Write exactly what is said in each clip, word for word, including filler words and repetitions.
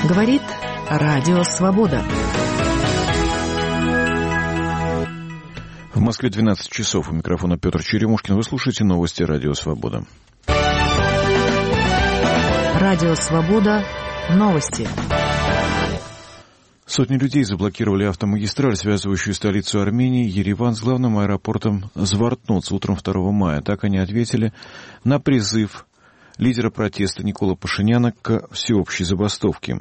Говорит Радио Свобода. В Москве двенадцать часов. У микрофона Петр Черемушкин. Вы слушаете новости Радио Свобода. Радио Свобода. Новости. Сотни людей заблокировали автомагистраль, связывающую столицу Армении Ереван с главным аэропортом Звартноц утром второго мая. Так они ответили на призыв лидера протеста Никола Пашиняна к всеобщей забастовке.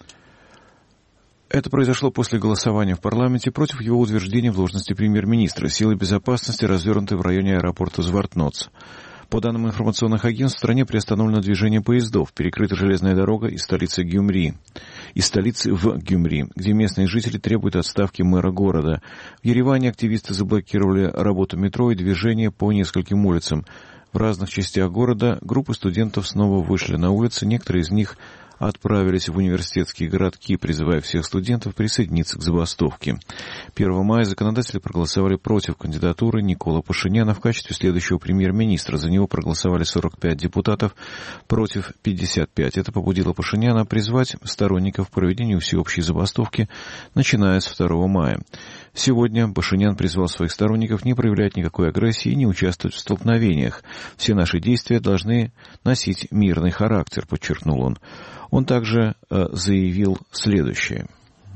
Это произошло после голосования в парламенте против его утверждения в должности премьер-министра. Силы безопасности развернуты в районе аэропорта Звартноц. По данным информационных агентств, в стране приостановлено движение поездов, перекрыта железная дорога из столицы Гюмри, из столицы в Гюмри, где местные жители требуют отставки мэра города. В Ереване активисты заблокировали работу метро и движение по нескольким улицам. В разных частях города группы студентов снова вышли на улицы, некоторые из них отправились в университетские городки, призывая всех студентов присоединиться к забастовке. первого мая законодатели проголосовали против кандидатуры Никола Пашиняна в качестве следующего премьер-министра. За него проголосовали сорок пять депутатов, против пятьдесят пять. Это побудило Пашиняна призвать сторонников к проведению всеобщей забастовки, начиная с второго мая. Сегодня Пашинян призвал своих сторонников не проявлять никакой агрессии и не участвовать в столкновениях. Все наши действия должны носить мирный характер, подчеркнул он. Он также э, заявил следующее.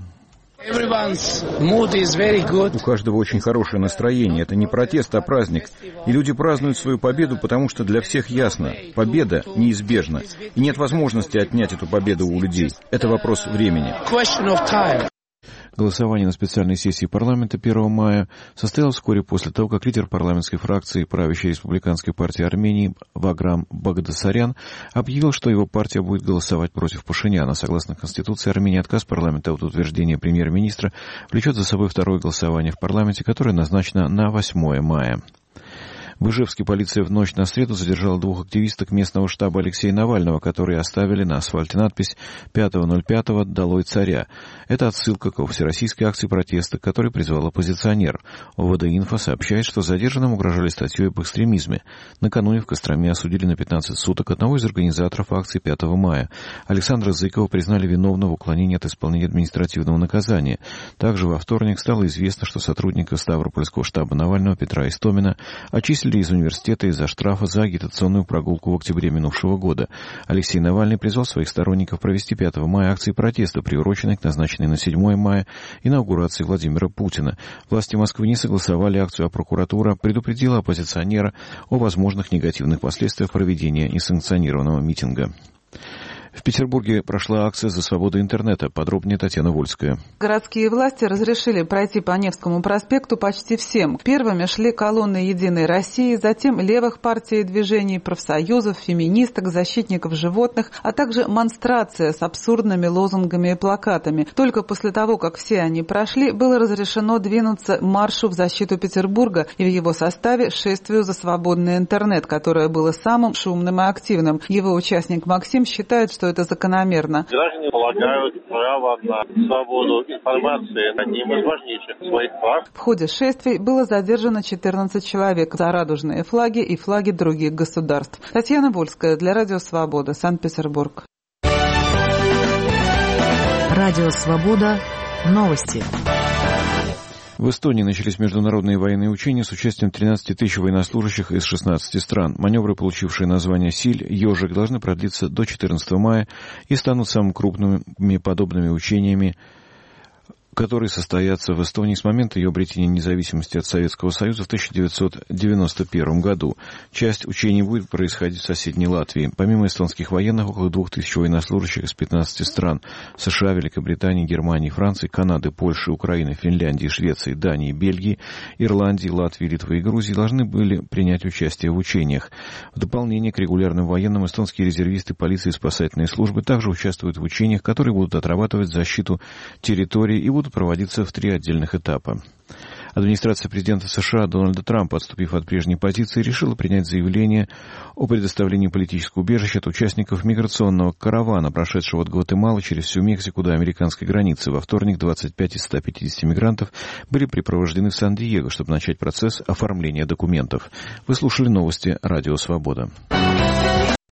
У каждого очень хорошее настроение. Это не протест, а праздник. И люди празднуют свою победу, потому что для всех ясно, победа неизбежна. И нет возможности отнять эту победу у людей. Это вопрос времени. Голосование на специальной сессии парламента первого мая состоялось вскоре после того, как лидер парламентской фракции правящей республиканской партии Армении Ваграм Багдасарян объявил, что его партия будет голосовать против Пашиняна. Согласно Конституции Армении, отказ парламента от утверждения премьер-министра влечет за собой второе голосование в парламенте, которое назначено на восьмое мая. В Ижевске полиция в ночь на среду задержала двух активисток местного штаба Алексея Навального, которые оставили на асфальте надпись пятого ноль пятого «Долой царя». Это отсылка к всероссийской акции протеста, к которой призвал оппозиционер. ОВД-инфо сообщает, что задержанным угрожали статьей об экстремизме. Накануне в Костроме осудили на пятнадцать суток одного из организаторов акции пятого мая. Александра Зыкова признали виновным в уклонении от исполнения административного наказания. Также во вторник стало известно, что сотрудника Ставропольского штаба Навального Петра Истомина очистили из университета из-за штрафа за агитационную прогулку в октябре минувшего года. Алексей Навальный призвал своих сторонников провести пятого мая акции протеста, приуроченной к назначенной на седьмое мая инаугурации Владимира Путина. Власти Москвы не согласовали акцию, а прокуратура предупредила оппозиционера о возможных негативных последствиях проведения несанкционированного митинга. В Петербурге прошла акция «За свободу интернета». Подробнее Татьяна Вольская. Городские власти разрешили пройти по Невскому проспекту почти всем. Первыми шли колонны «Единой России», затем левых партий и движений, профсоюзов, феминисток, защитников животных, а также монстрация с абсурдными лозунгами и плакатами. Только после того, как все они прошли, было разрешено двинуться маршу в защиту Петербурга и в его составе шествию за свободный интернет, которое было самым шумным и активным. Его участник Максим считает, что это закономерно. Граждане полагают право на свободу информации одним из важнейших своих прав. В ходе шествий было задержано четырнадцать человек за радужные флаги и флаги других государств. Татьяна Вольская для Радио Свобода, Санкт-Петербург. Радио Свобода. Новости. В Эстонии начались международные военные учения с участием тринадцати тысяч военнослужащих из шестнадцати стран. Маневры, получившие название «Силь», «Ежик», должны продлиться до четырнадцатого мая и станут самыми крупными подобными учениями, которые состоятся в Эстонии с момента ее обретения независимости от Советского Союза в тысяча девятьсот девяносто первом году. Часть учений будет происходить в соседней Латвии. Помимо эстонских военных, около двух тысяч военнослужащих из пятнадцати стран – США, Великобритании, Германии, Франции, Канады, Польши, Украины, Финляндии, Швеции, Дании, Бельгии, Ирландии, Латвии, Литвы и Грузии – должны были принять участие в учениях. В дополнение к регулярным военным, эстонские резервисты, полиции и спасательные службы также участвуют в учениях, которые будут отрабатывать защиту территории и будут проводиться в три отдельных этапа. Администрация президента США Дональда Трампа, отступив от прежней позиции, решила принять заявление о предоставлении политического убежища от участников миграционного каравана, прошедшего от Гватемалы через всю Мексику до американской границы. Во вторник двадцать пять из ста пятидесяти мигрантов были припровождены в Сан-Диего, чтобы начать процесс оформления документов. Вы слушали новости Радио Свобода.